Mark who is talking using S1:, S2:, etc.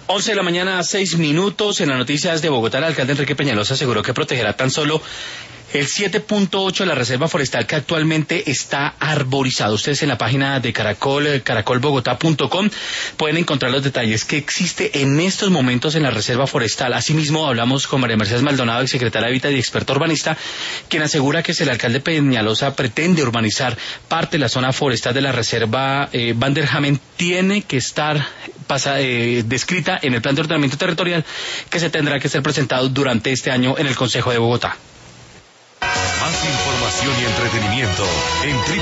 S1: 11 de la mañana, 6 minutos. En las noticias de Bogotá, el alcalde Enrique Peñalosa aseguró que protegerá tan solo el 7.8 de la reserva forestal que actualmente está arborizado. Ustedes en la página de Caracol, caracolbogotá.com, pueden encontrar los detalles que existe en estos momentos en la reserva forestal. Asimismo, hablamos con María Mercedes Maldonado, exsecretaria de Hábitat y experta urbanista, quien asegura que si el alcalde Peñalosa pretende urbanizar parte de la zona forestal de la reserva Van der Hamen, tiene que estar descrita en el plan de ordenamiento territorial que se tendrá que ser presentado durante este año en el Consejo de Bogotá.
S2: Más información y entretenimiento en